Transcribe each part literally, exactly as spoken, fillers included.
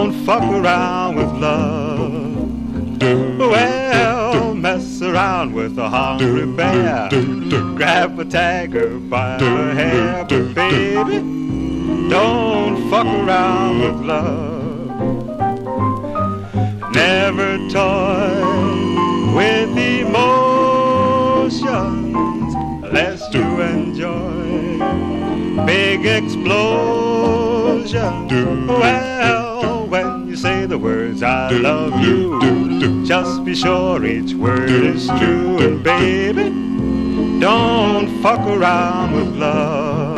Don't fuck around with love. Well, mess around with a hungry bear. Grab a tiger by the hair. But baby, don't fuck around with love. Never toy with emotions lest you enjoy big explosion. Well, when you say the words I love you, just be sure each word is true. And baby, don't fuck around with love.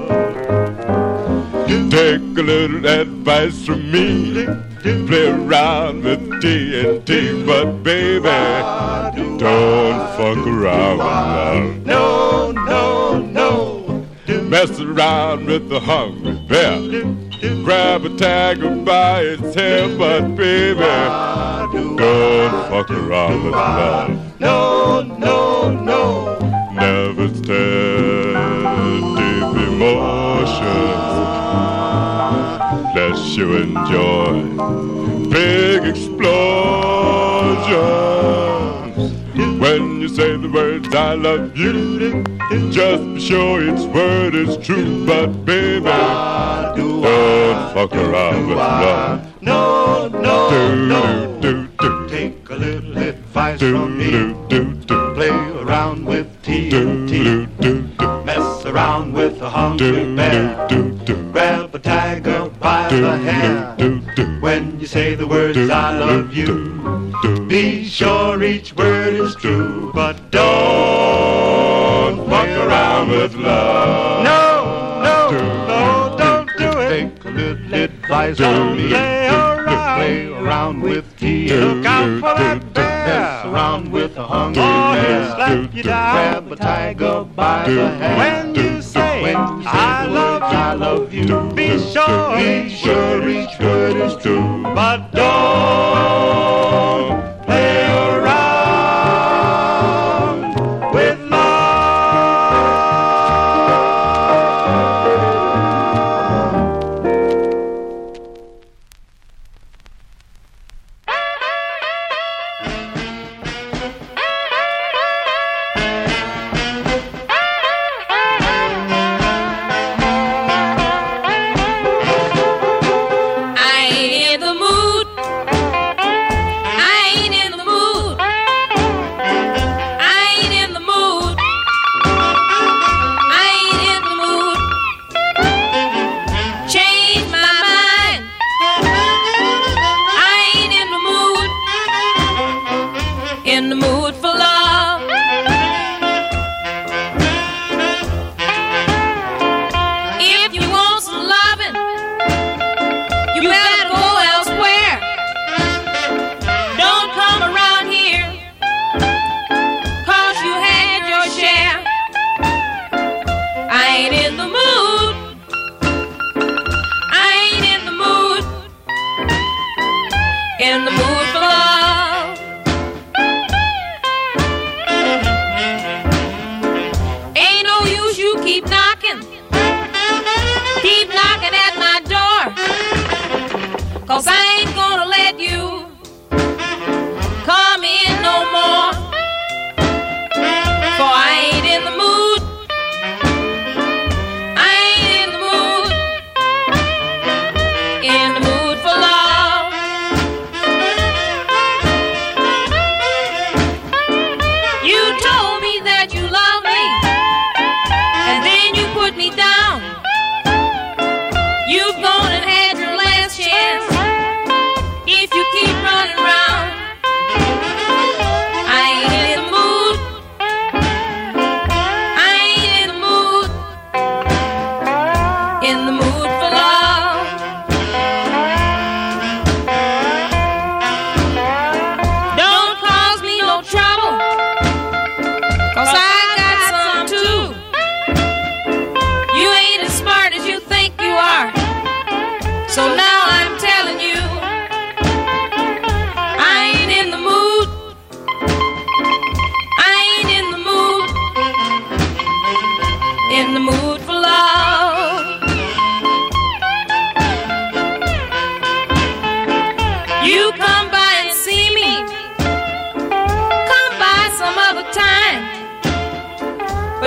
Take a little advice from me. Play around with T N T, but baby, don't fuck around with love. No, no, no. Mess around with the hungry bear. Grab a tiger by its hair, but baby, don't fuck around with love. No, no, no. Never stand deep emotions lest you enjoy big explosions. When you say the words I love you, just be sure each word is true. But baby, don't fuck around with love. No, no, no. Take a little advice from me. Play around with T N T. Mess around with a hungry bear. Grab a tiger by the hair. When you say the words I love you, be sure each word is true. But don't fuck around with love. No, no, no, don't do it. Take a little advice from me. Play around, play around with T N T. Look out for that bear. Mess around with a hungry bear. Slap you down. Grab a tiger by the hair. When you say, when you say I love you, I love you, be sure, be sure each word is true. But don't play around with love.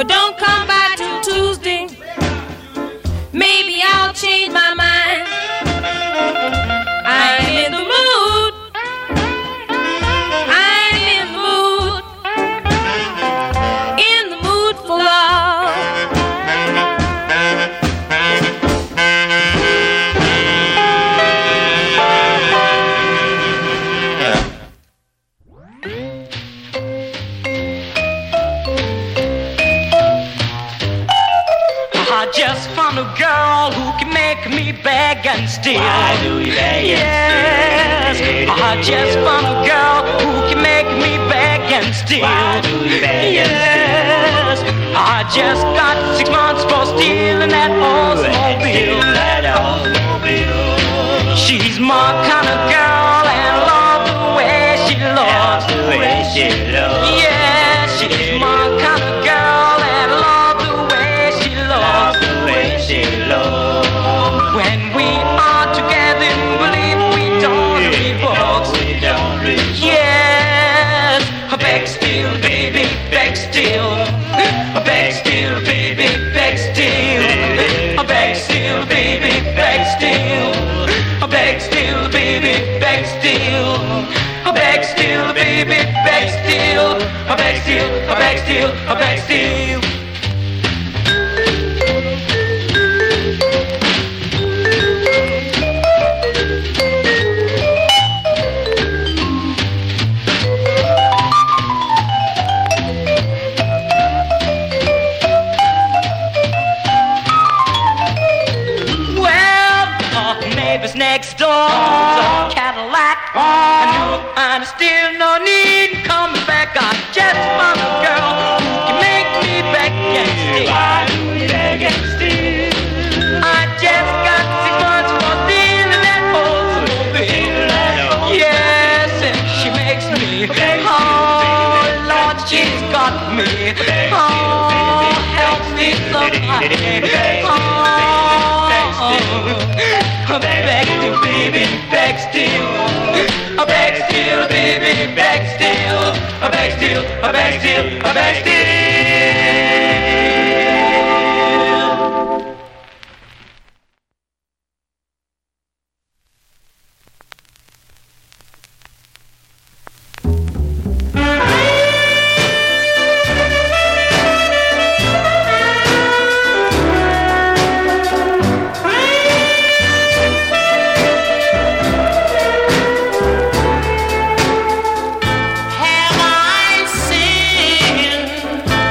But don't come by till Tuesday. Maybe I'll change my mind. I ain't in the mood. I ain't in the mood. In the mood for love. I just found a girl who can make me beg and steal. Why do you beg yes. and steal? I just found a girl who can make me beg and steal. Why do you beg yes. and steal? I just got six months for stealing that Oldsmobile. That Oldsmobile. She's my kind of girl and I love the way she loves. The way she loves. Yeah, she's my kind of girl and I love the way she loves. The way she loves. When we are together, believe we don't read books. We don't read books. Yes, beg still, baby, beg still. Beg still, baby, beg still. Beg still, baby, beg still. Beg still, baby, beg still. Beg still, baby, beg still. Beg still, beg still, beg still. Neighbors next door, a Cadillac, a new and still no need coming back. I just found a girl who can make me beg and steal. Why do you beg and steal? I just got six months for stealing that Oldsmobile. Yes, and she makes me. Oh Lord, she's got me. Oh, help me somebody. Oh, beg still, baby, beg still. I beg still, baby, beg still. I beg still, I beg still, I beg still. Have I seen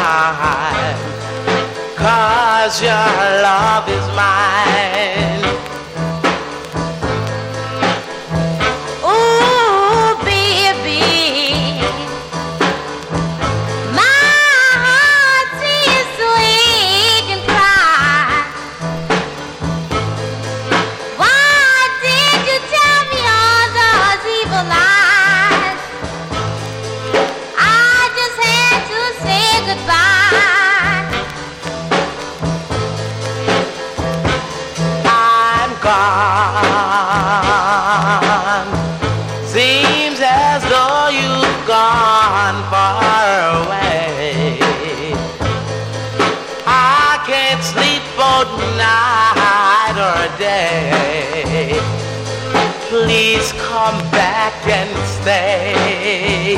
mine, 'cause your love is mine. Ooh, baby, my heart sees so ache and cry. Why did you tell me all those evil lies? I just had to say goodbye. I'm gone. Seems as though you've gone far away. I can't sleep both night or day. Please come back and stay.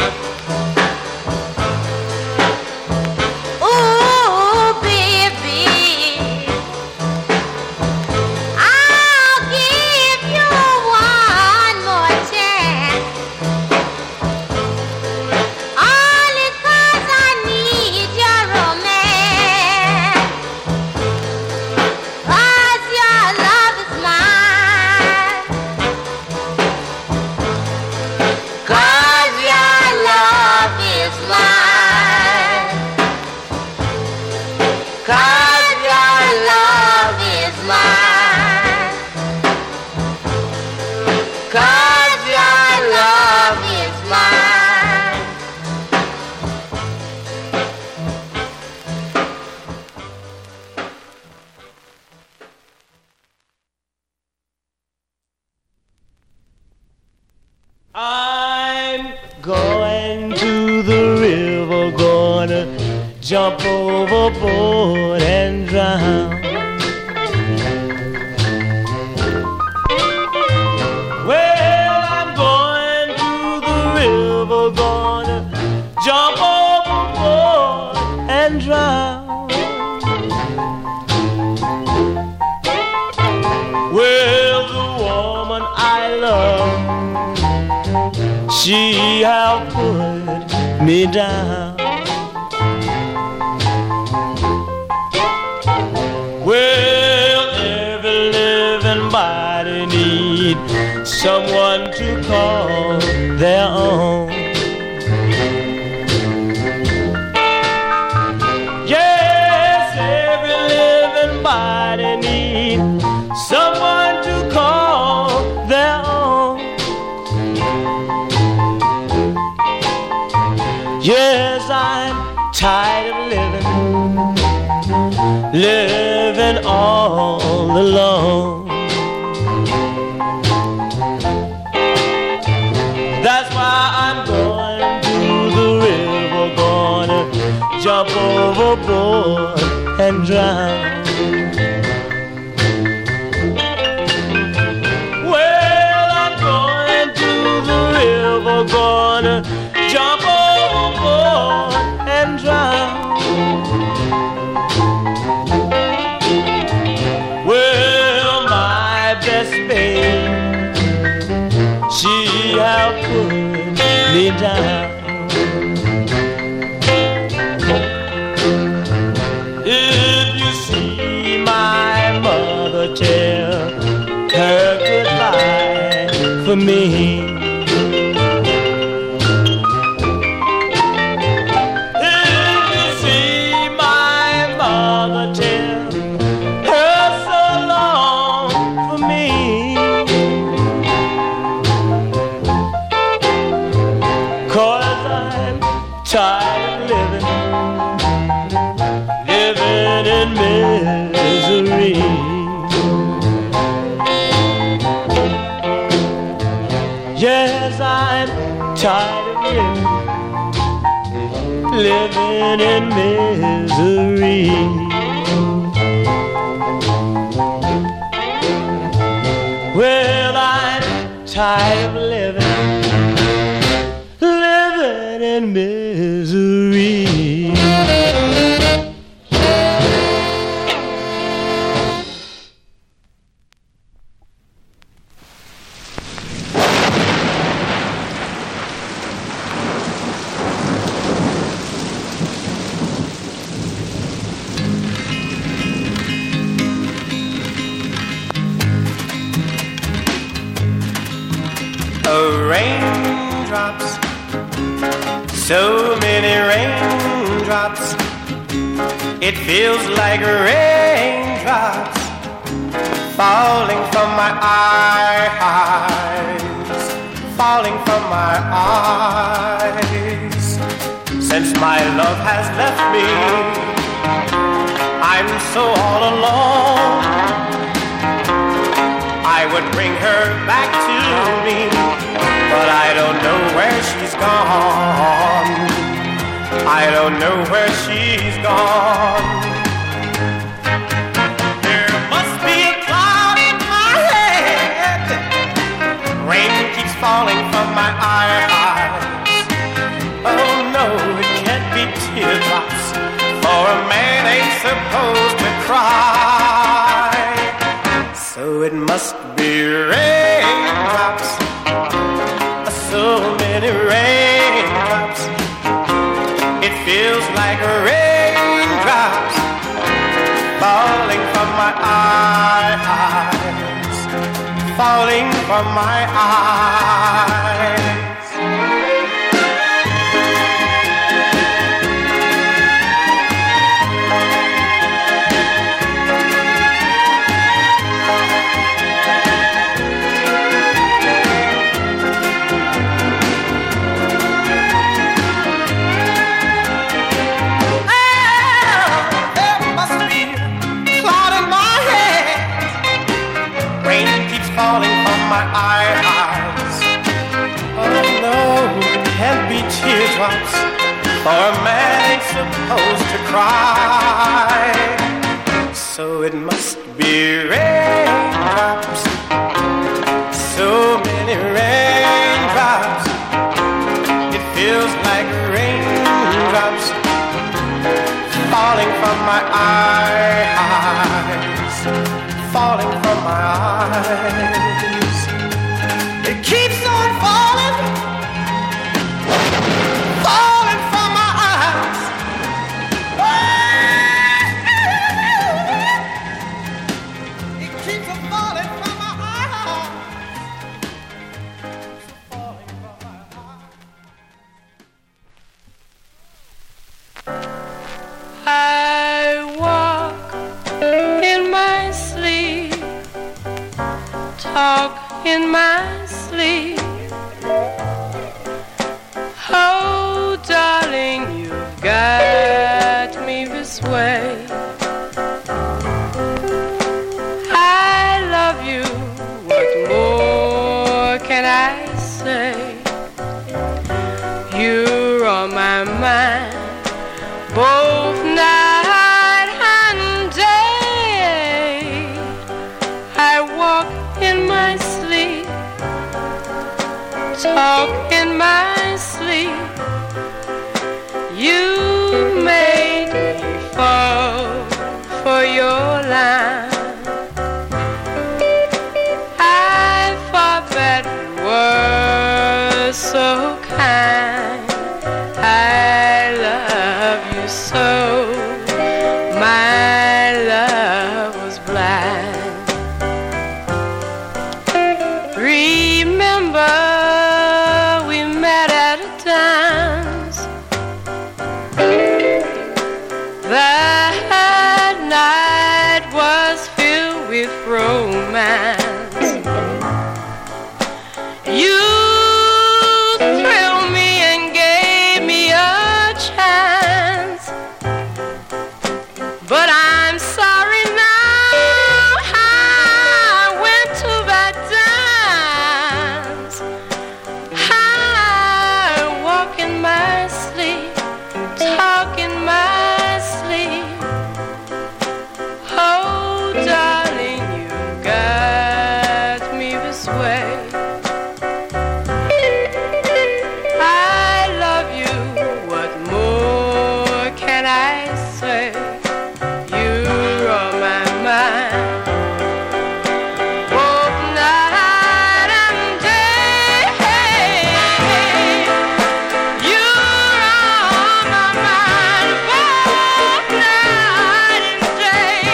Ooh, baby, I'll give you one more chance. Only 'cause I need your romance. 'Cause your love is mine. 'Cause your love is mine. 'Cause your love is mine. 'Cause your love is mine. I'm going to the river, gonna jump overboard and drown. Well, I'm going to the river, gonna jump overboard and drown. Well, the woman I love, she have put me down. Well, every living body need someone to call their own. Yes, every living body need someone to call their own. Yes, I'm tired of living, living all alone. That's why I'm going to the river, gonna jump overboard and drown. Well, I'm going to the river, gonna jump overboard and drown. Well, my best babe, she have put me down. If you see my mother, tell her goodbye for me. Tired of living, living in misery. Yes, I'm tired of living, living in misery. Well, I'm tired of living, living in misery. raindrops, so many raindrops. It feels like raindrops falling from my eyes, falling from my eyes. Since my love has left me, I'm so all alone. I would bring her back to me, but I don't know where she's gone. I don't know where she's gone. There must be a cloud in my head. Rain keeps falling from my eyes. Oh no, it can't be teardrops, for a man ain't supposed to cry. So it must be raindrops, so many raindrops. It feels like raindrops falling from my eyes, falling from my eyes. Falling from my eyes. Oh no, it can't be teardrops, for a man ain't supposed to cry. So it must be raindrops, so many raindrops. It feels like raindrops falling from my eyes, falling from my eyes. It keeps on falling, falling from my eyes. It keeps on falling from my eyes, falling from my eyes. I walk in my sleep, talk in my sleep. Oh, darling, you've got me this way. I love you, what more can I say? You're on my mind, both night and day. I walk in my sleep, talk in my sleep. You made me fall for your line. I thought that you were so kind. I love you so, my love was blind. Remember, we met at a dance. That night was filled with romance. You thrilled me and gave me a chance, but I'm sorry now I went to that dance. I walk in my sleep, talk in my sleep. Oh, darling, you got me this way. I love you, what more can I say? You're on my mind, both night and day. You're on my mind, both night and day.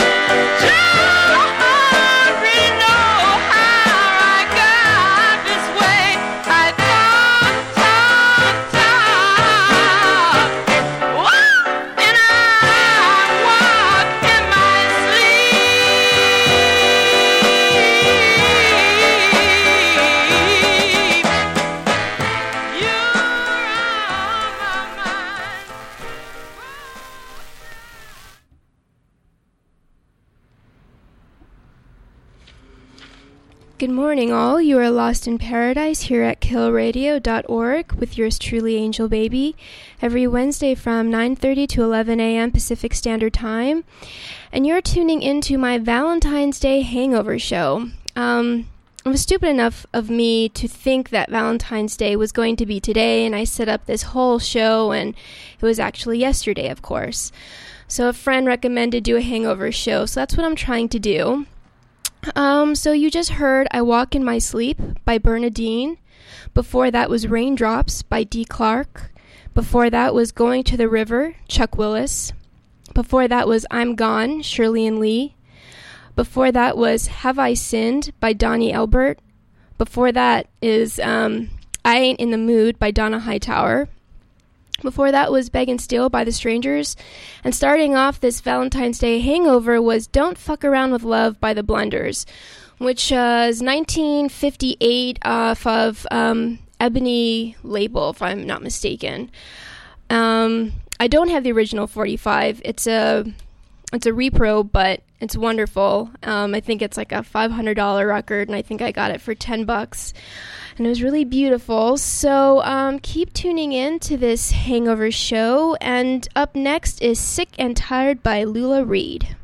Don't really know how I got this Good morning, all. You are lost in paradise here at kill radio dot org with yours truly, Angel Baby, every Wednesday from nine thirty to eleven a.m. Pacific Standard Time. And you're tuning into my Valentine's Day hangover show. Um, it was stupid enough of me to think that Valentine's Day was going to be today, and I set up this whole show, and it was actually yesterday, of course. So a friend recommended do a hangover show, so that's what I'm trying to do. Um, so you just heard I Walk in My Sleep by Bernadine. Before that was Raindrops by Dee Clark. Before that was Going to the River, Chuck Willis. Before that was I'm Gone, Shirley and Lee. Before that was Have I Sinned by Donnie Elbert. Before that is um, I Ain't in the Mood by Donna Hightower. Before that was Beg and Steal by The Strangers. And starting off this Valentine's Day hangover was Don't Fuck Around with Love by The Blenders, which uh, is nineteen fifty-eight off of um, Ebony label, if I'm not mistaken. Um, I don't have the original forty-five. It's a it's a repro, but it's wonderful. Um, I think it's like a five hundred dollars record, and I think I got it for ten bucks. And it was really beautiful. So um, keep tuning in to this hangover show. And up next is Sick and Tired by Lula Reed.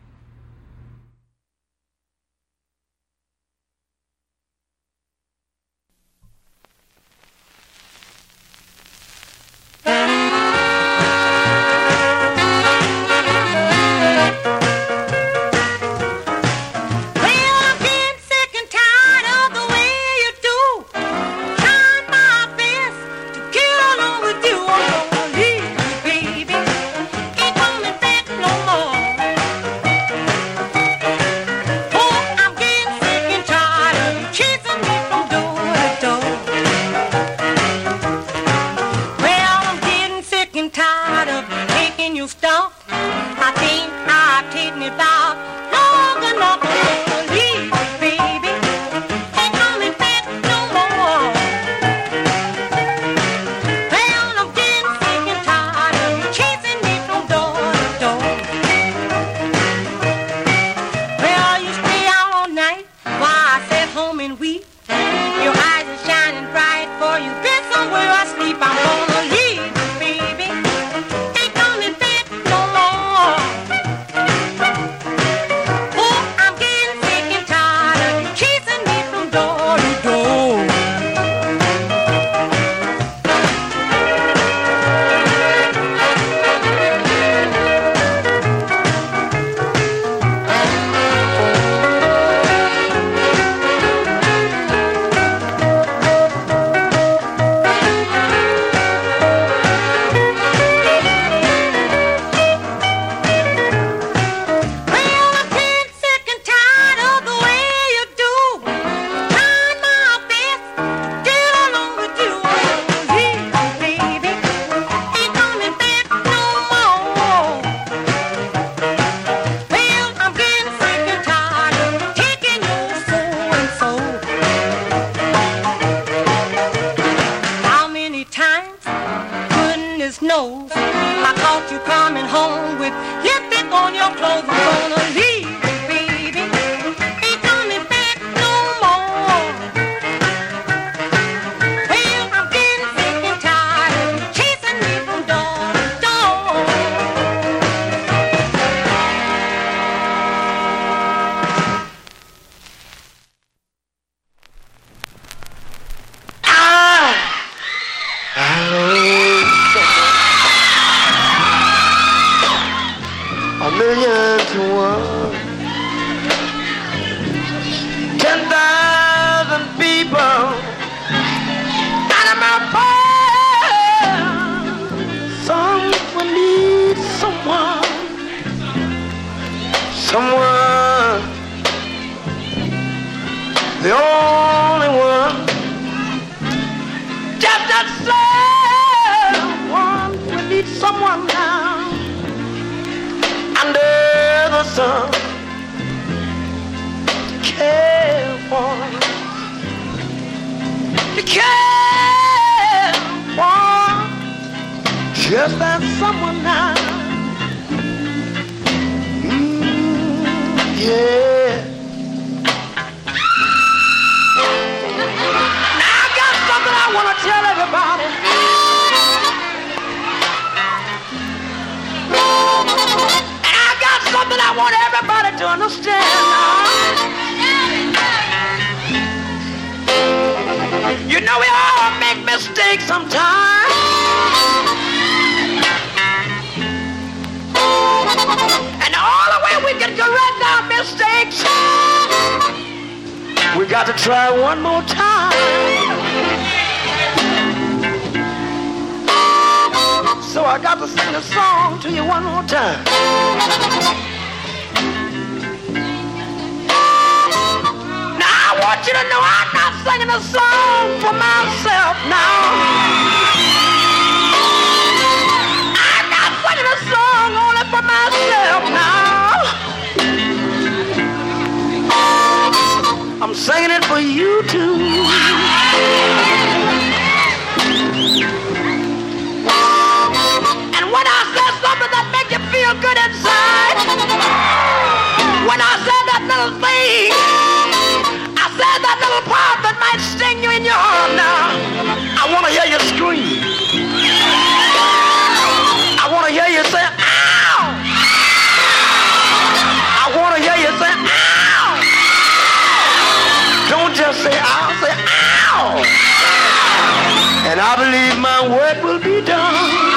Just that someone now. Mm, yeah. something I want everybody to understand now. You know we all make mistakes sometimes. And the only way we can correct our mistakes, we got to try one more time. So I got to sing a song to you one more time. Now I want you to know I'm not singing a song for myself now. I'm not singing a song only for myself now. I'm singing it for you too. And when I said something that make you feel good inside, when I said that little thing, I said that little part that might sting you in your arm now, I want to hear you scream. I want to hear you say, ow! I want to hear you say, ow! Don't just say ow, say ow! And I believe my work will be done.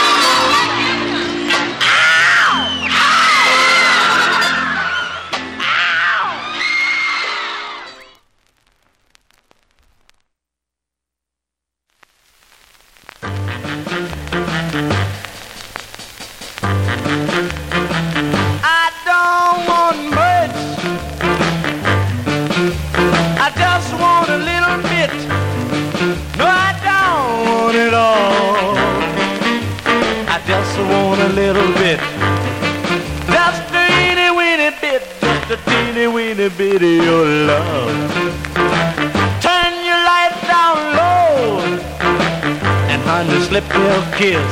Bit of your love. Turn your light down low and honey, slip your kiss.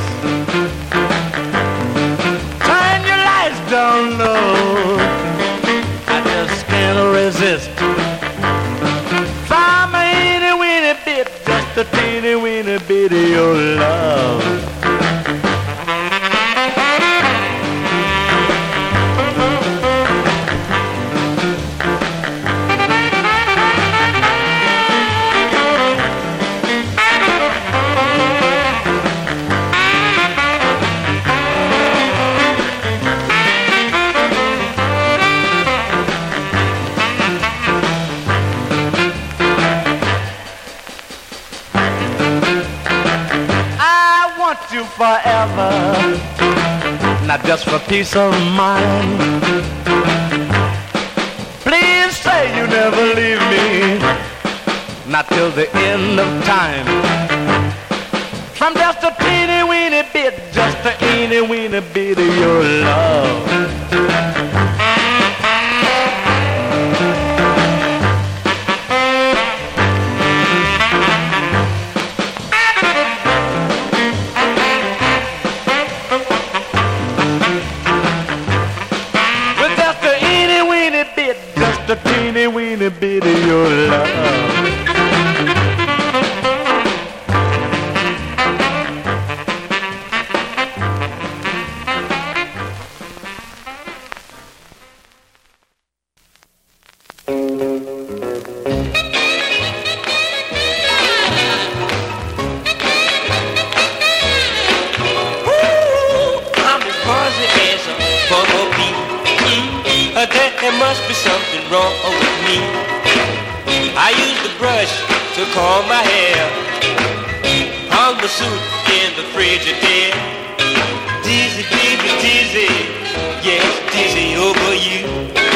Turn your lights down low. I just can't resist. Find me any weeny bit, just a teeny weeny bit of your love. Forever, not just for peace of mind. Please say you never leave me, not till the end of time. From just a teeny weeny bit, just a teeny weeny bit of your love. A teeny weeny bit of your love. There must be something wrong with me. I use the brush to comb my hair, hung the suit in the Frigidaire. Dizzy, baby, dizzy, yes, dizzy over you.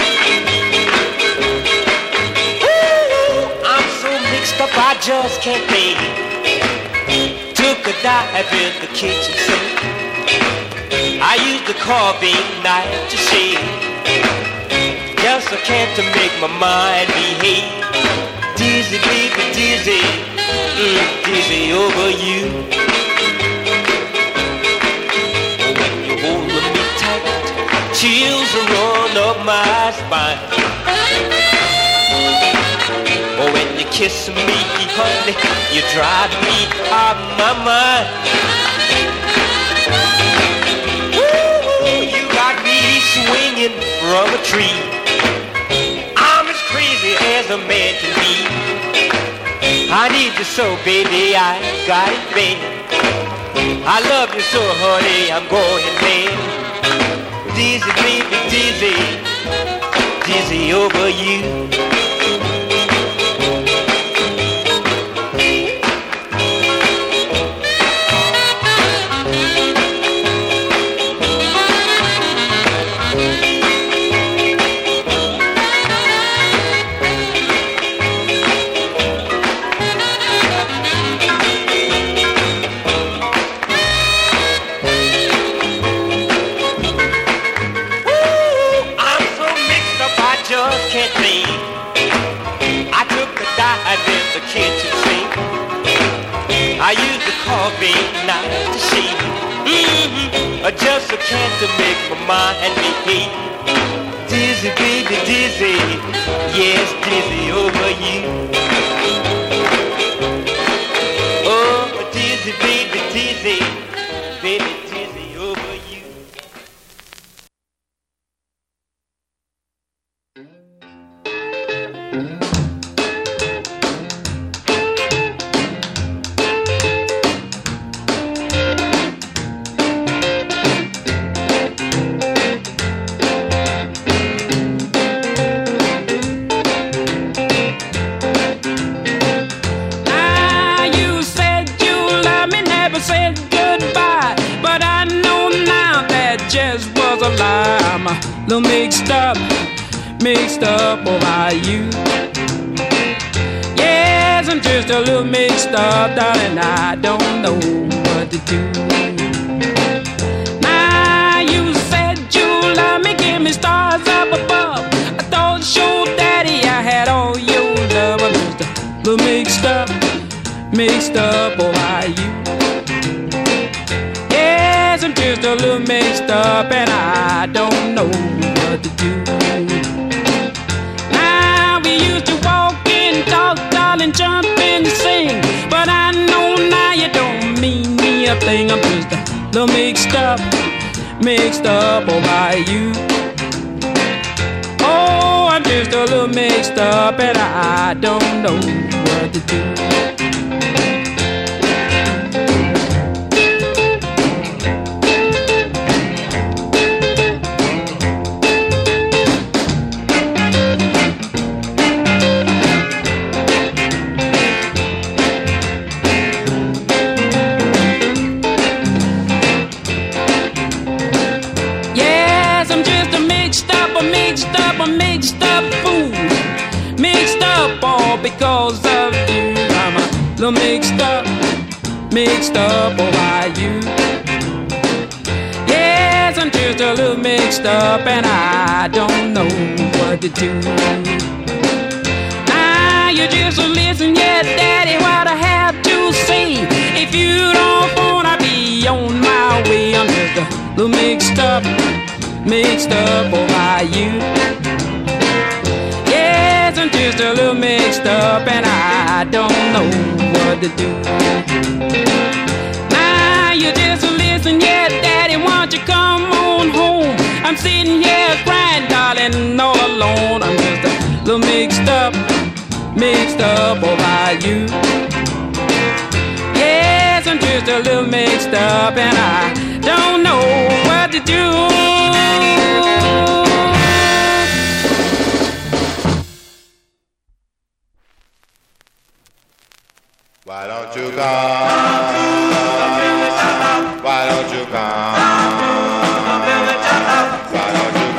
Ooh, I'm so mixed up I just can't think. Took a dive in the kitchen sink. I used the carving knife to shave. Just I can't to make my mind behave. Dizzy, baby, dizzy, mm, dizzy over you. Oh, when you hold me tight, chills run up my spine. Oh, when you kiss me, honey, you drive me out of my mind. Ooh, you got me swinging of a tree. I'm as crazy as a man can be. I need you so, baby, I got it bad. I love you so, honey, I'm going mad. Dizzy, baby, dizzy, dizzy over you. I use the coffee not to see, mm-hmm. Just a can to make my mind behave. Dizzy, baby, dizzy, yes, dizzy over you. Oh, dizzy, baby, dizzy, baby, dizzy over you. Little mixed up, mixed up over you. Yes, I'm just a little mixed up, darling. I don't know what to do. Now you said you love me, give me stars up above. I thought show daddy I had all your love. I'm just a little mixed up, mixed up over you. Yes, I'm just a little mixed up, and I don't know what to do. Now we used to walk and talk, darling, jump and sing, but I know now you don't mean me a thing. I'm just a little mixed up, mixed up over you. Oh, I'm just a little mixed up, and I don't know what to do. Because of you, I'm a little mixed up, mixed up over you. Yes, I'm just a little mixed up, and I don't know what to do. Now you just listen, yeah, daddy, what I have to say. If you don't wanna be on my way, I'm just a little mixed up, mixed up over you. I'm just a little mixed up, and I don't know what to do. Now you just listen, yeah, daddy, won't you come on home? I'm sitting here crying, darling, all alone. I'm just a little mixed up, mixed up over you. Yes, I'm just a little mixed up, and I don't know what to do. Why don't you come? Why don't you come? Why don't you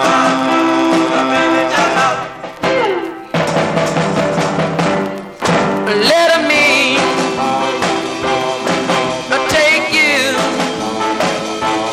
come? Let me take you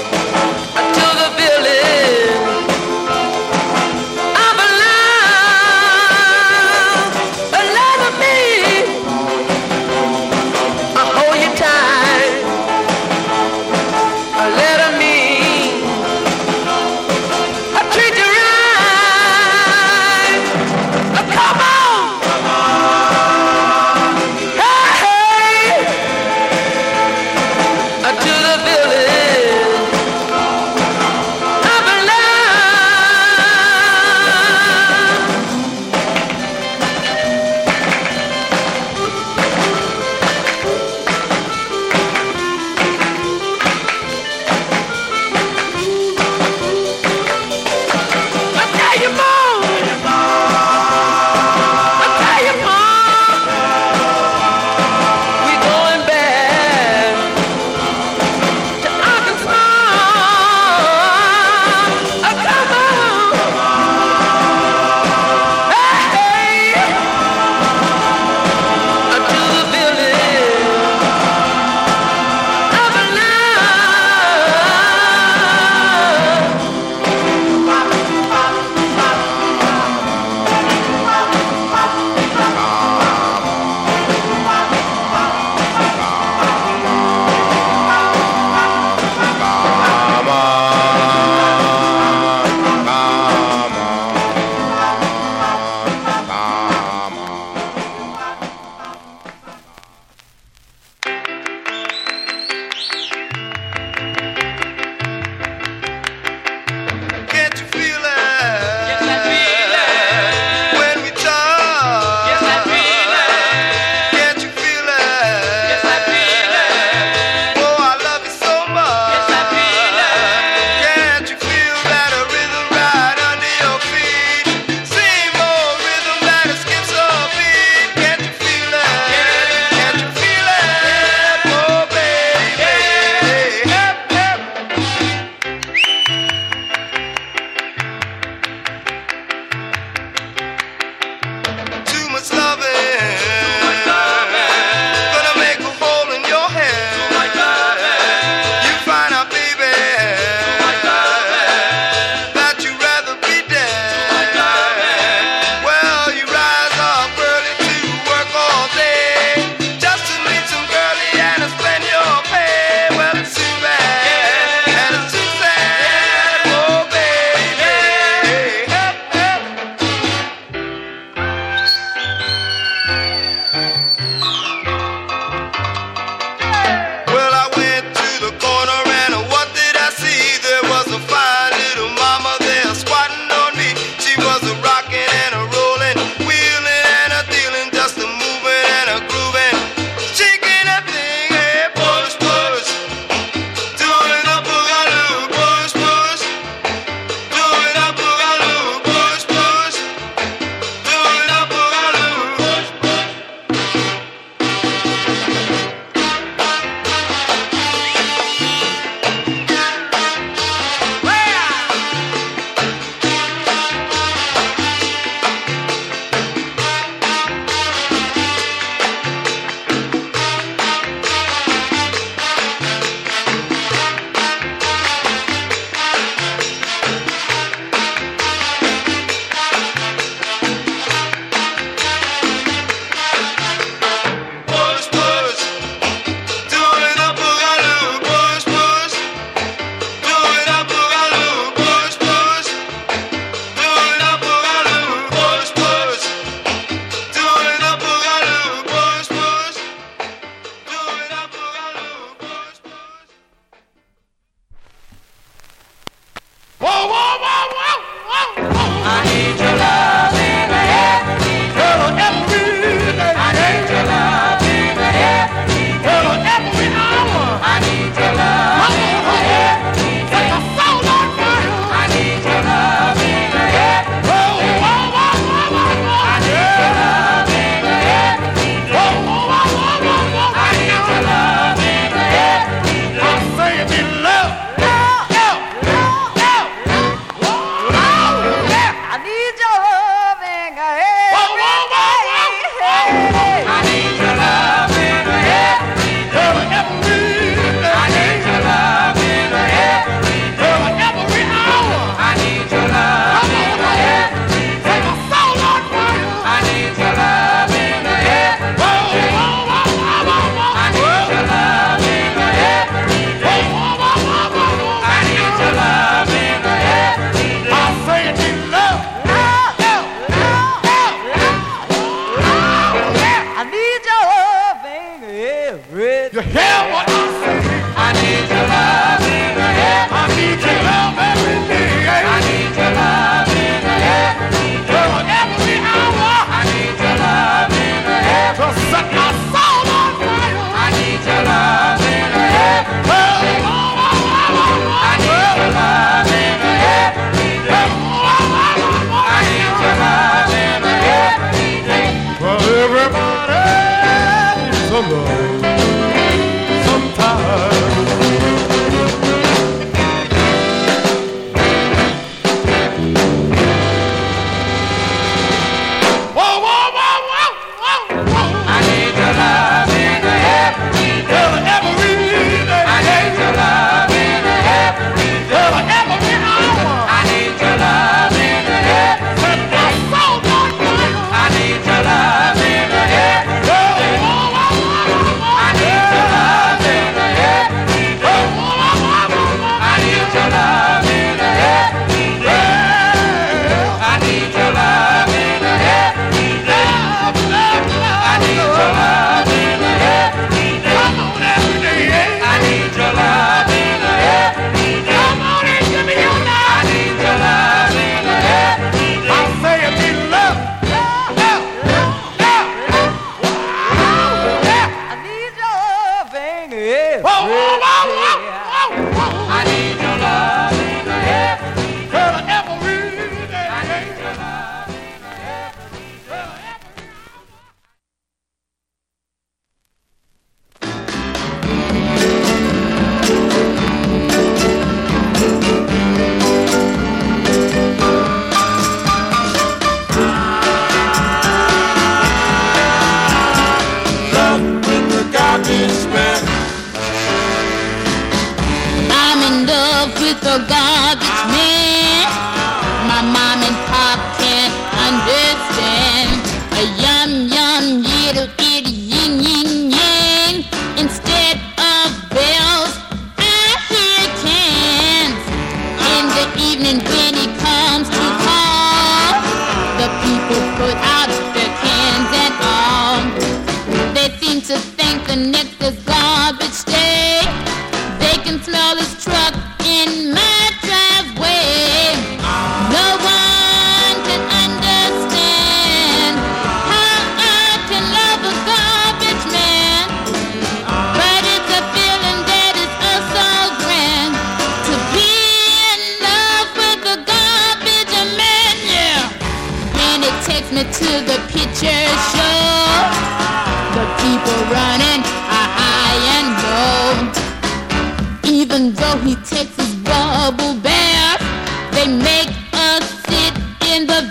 the garbage man. My mom and pop can't understand. A yum yum yiddle yiddle yin yin yang. Instead of bells, I hear cans. In the evening when he comes to call, the people put out their cans and all. They seem to think the next is garbage day. They can smell his truck in my driveway. No one can understand how I can love a garbage man. But it's a feeling that is oh so grand, to be in love with a garbage man, yeah. And it takes me to the picture show. The people running high and low. Even though he takes his bubble bath, they make us sit in the